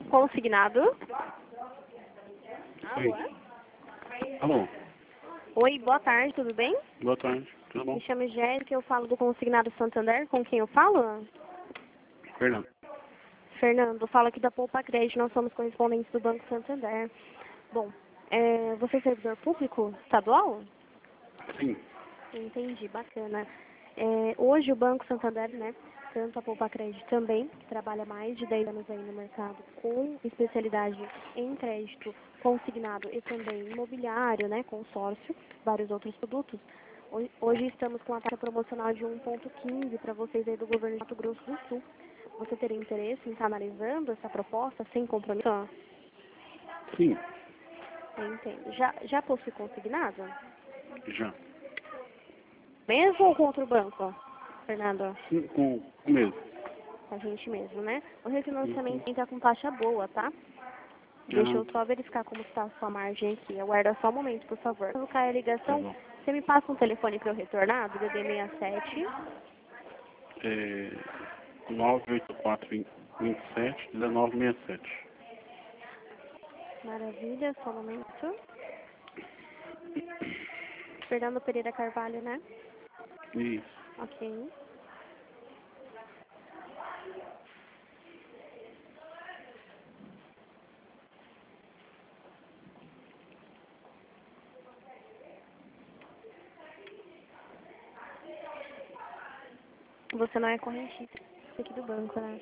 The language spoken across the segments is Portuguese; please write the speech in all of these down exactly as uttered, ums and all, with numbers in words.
Consignado. Oi. Alô? Oi, boa tarde, tudo bem? Boa tarde, tudo bom? Me chamo Jéssica, eu falo do Consignado Santander. Com quem eu falo? Fernando. Fernando, falo aqui da Poupa Crédito, nós somos correspondentes do Banco Santander. Bom, é, você é servidor público estadual? Sim. Entendi, bacana. É, hoje o Banco Santander, né, tanto a Poupa Crédito também, que trabalha mais de dez anos aí no mercado com especialidade em crédito consignado e também imobiliário, né, consórcio, vários outros produtos. Ho- Hoje estamos com a taxa promocional de um ponto quinze para vocês aí do governo de Mato Grosso do Sul. Você teria interesse em estar analisando essa proposta sem compromisso? Sim, Eu entendo. Já, já possui consignado? já. Mesmo ou com outro banco, Fernando? Sim, com o mesmo. Com a gente mesmo, né? O Uhum. refinanciamento está com taxa boa, tá? Deixa Ah, eu só verificar como está a sua margem aqui. Aguarda só um momento, por favor. Quando cair a tá ligação, bom. você me passa um telefone para eu retornar, do D D sessenta e sete. É nove oito quatro, vinte e sete, dezenove sessenta e sete. Maravilha, só um momento. Fernando Pereira Carvalho, né? Isso. Ok. Você não é correntista aqui do banco, né?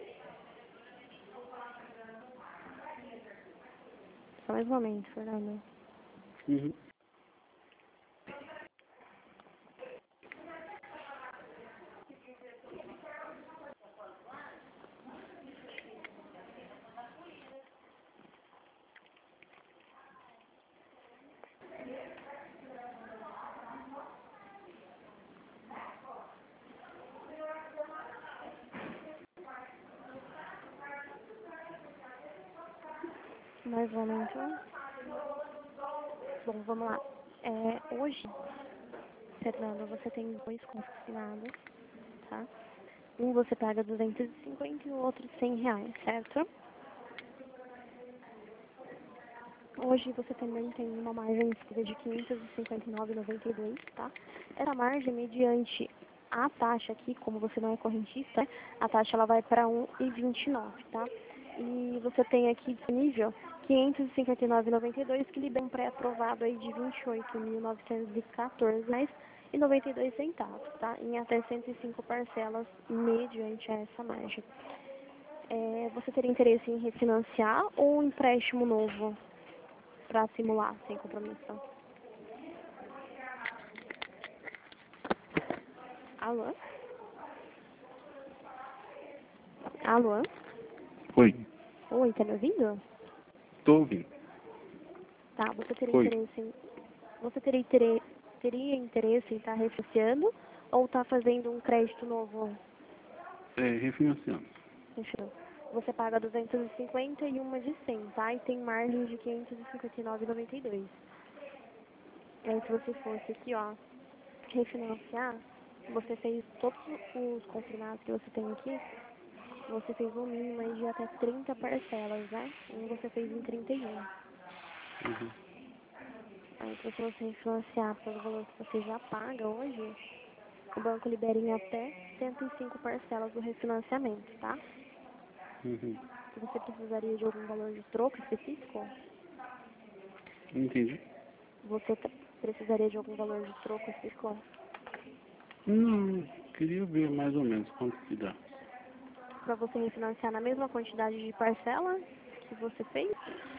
Só mais um momento, Fernando. Uhum. Mais um momento. Bom, vamos lá. É, hoje, Fernando, você tem dois consignados, tá? Um você paga duzentos e cinquenta e o outro cem reais, certo? Hoje você também tem uma margem de quinhentos e cinquenta e nove reais e noventa e dois centavos, tá? Essa margem, mediante a taxa aqui, como você não é correntista, né, a taxa ela vai para um e vinte e nove, tá? E você tem aqui disponível quinhentos e cinquenta e nove reais e noventa e dois centavos, que lhe dá um pré-aprovado aí de vinte e oito mil novecentos e quatorze reais e noventa e dois centavos, tá? Em até cento e cinco parcelas mediante essa margem. É, você teria interesse em refinanciar ou um empréstimo novo para simular sem compromisso? Alô? Alô? Oi. Oi, tá me ouvindo? Tô ouvindo. Tá, você teria Oi. interesse em, você teria, intere- teria interesse em estar refinanciando ou tá fazendo um crédito novo? É, refinanciando. Fechou. Você paga duzentos e cinquenta e uma de cem, tá? E tem margem de quinhentos e cinquenta e nove reais e noventa e dois centavos. Aí se você fosse aqui, ó, refinanciar, você fez todos os confirmados que você tem aqui, você fez um mínimo aí de até trinta parcelas, né? Um você fez em trinta e um. Uhum. Aí se você refinanciar pelo valor que você já paga hoje, o banco libera em até cento e cinco parcelas do refinanciamento, tá? Uhum. Você precisaria de algum valor de troco específico? Não entendi. Você t- precisaria de algum valor de troco específico? Não, queria ver mais ou menos quanto que dá. Para você refinanciar na mesma quantidade de parcelas que você fez?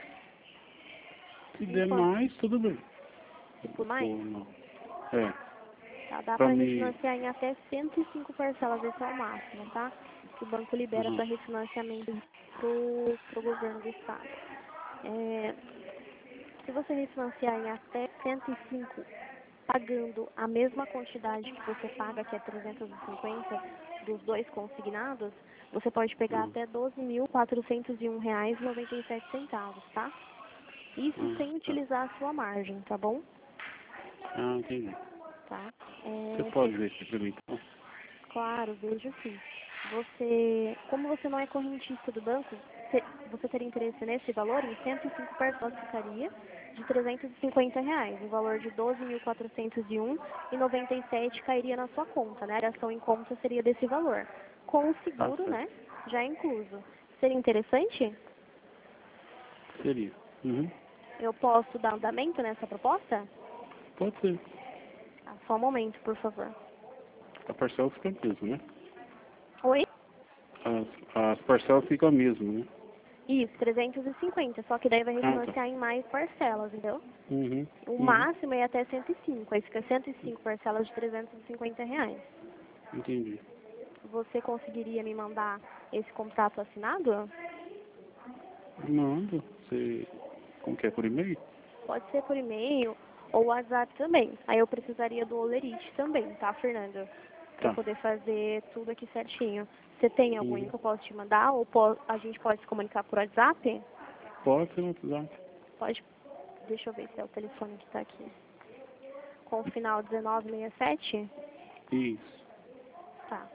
Se Em der quanto? mais, tudo bem. Se for Ou mais? não. É, Tá, dá pra para me... refinanciar em até cento e cinco parcelas, esse é o máximo, tá? Que o banco libera Uhum. para refinanciamento pro, pro governo do estado. É, se você refinanciar em até cento e cinco, pagando a mesma quantidade que você paga, que é trezentos e cinquenta, dos dois consignados, você pode pegar Uhum. até doze mil quatrocentos e um reais e noventa e sete centavos, tá? Isso Ah, sem tá. utilizar a sua margem, tá bom? Ah, entendi. Tá? Você É, pode cê- ver aqui pra mim, então? claro, vejo sim. Você, como você não é correntista do banco, te- você teria interesse nesse valor, em cento e cinco parcelas ficaria de trezentos e cinquenta reais. O valor de doze mil quatrocentos e um reais e noventa e sete centavos cairia na sua conta, né? A variação em conta seria desse valor. Com o Tá seguro, certo. né? Já incluso. Seria interessante? Seria. Uhum. Eu posso dar andamento nessa proposta? Pode ser. Ah, só um momento, por favor. A parcela fica a mesma, né? Oi? As, as parcelas ficam a mesma, né? Isso, trezentos e cinquenta, só que daí vai Ah, tá. refinanciar em mais parcelas, entendeu? Uhum. O Uhum. máximo é até cento e cinco, aí fica cento e cinco parcelas de trezentos e cinquenta reais. Entendi. Você conseguiria me mandar esse contrato assinado? Manda. Você... Como que é? Por e-mail? Pode ser por e-mail ou WhatsApp também. Aí eu precisaria do Olerite também, tá, Fernanda? Pra Tá. poder fazer tudo aqui certinho. Você tem algum Uhum. que eu posso te mandar? Ou po- a gente pode se comunicar por WhatsApp? Pode ser no WhatsApp. Pode. Deixa eu ver se é o telefone que tá aqui. Com o final dezenove sessenta e sete? Isso. Tá.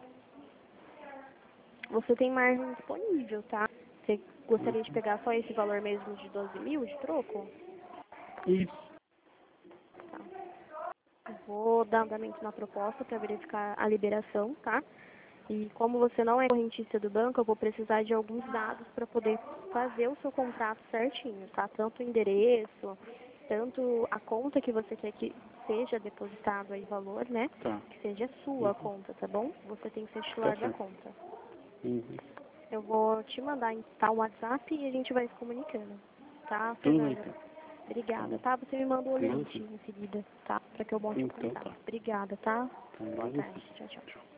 Você tem margem disponível, tá? Você gostaria de pegar só esse valor mesmo de doze mil de troco? Isso. Tá. Eu vou dar andamento na proposta para verificar a liberação, tá? E como você não é correntista do banco, eu vou precisar de alguns dados para poder fazer o seu contrato certinho, tá? Tanto o endereço, tanto a conta que você quer que seja depositado aí o valor, né? Tá. Que seja sua Uhum. conta, tá bom? Você tem que ser Tá titular da certo. conta. Uhum. Eu vou te mandar então o WhatsApp e a gente vai se comunicando, tá, Tudo bem, Fernanda? então. Tá Obrigada, bom. tá? Você me manda o Manda limite sim. em seguida, tá? Para que eu monte o Então contrato. tá. Obrigada, tá? Então, Boa manda sim. tarde. Tchau, tchau. Tchau.